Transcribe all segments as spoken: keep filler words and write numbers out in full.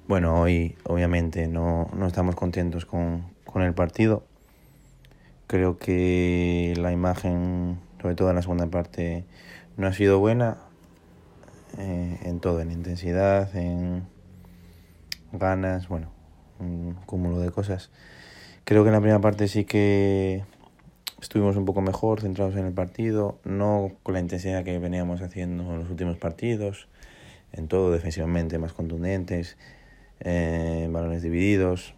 Bueno, hoy obviamente no, no estamos contentos con, con el partido. Creo que la imagen, sobre todo en la segunda parte, no ha sido buena eh, en todo, en intensidad, en ganas, bueno, un cúmulo de cosas. Creo que en la primera parte sí que estuvimos un poco mejor, centrados en el partido, no con la intensidad que veníamos haciendo en los últimos partidos, en todo, defensivamente más contundentes, eh, balones divididos,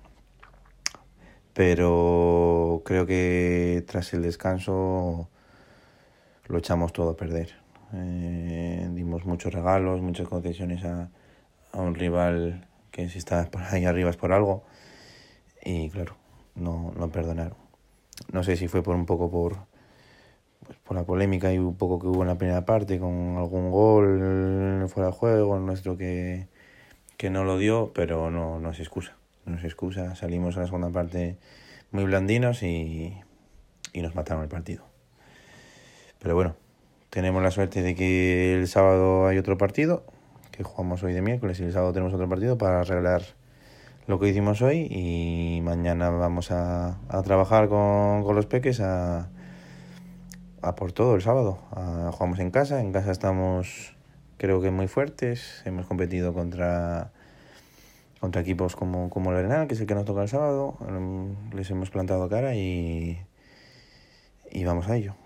pero creo que tras el descanso lo echamos todo a perder. Eh, dimos muchos regalos, muchas concesiones a, a un rival que si está por ahí arriba es por algo, y claro, no, no perdonaron. No sé si fue por un poco por, pues, por la polémica y un poco que hubo en la primera parte con algún gol fuera de juego nuestro que, que no lo dio, pero no, no es excusa. No es excusa. Salimos a la segunda parte muy blandinos y, y nos mataron el partido. Pero bueno, tenemos la suerte de que el sábado hay otro partido, que jugamos hoy de miércoles, y el sábado tenemos otro partido para arreglar lo que hicimos hoy, y mañana vamos a, a trabajar con, con los peques a, a por todo el sábado. A, jugamos en casa, en casa estamos creo que muy fuertes, hemos competido contra contra equipos como, como el Arenal, que es el que nos toca el sábado, les hemos plantado cara y, y vamos a ello.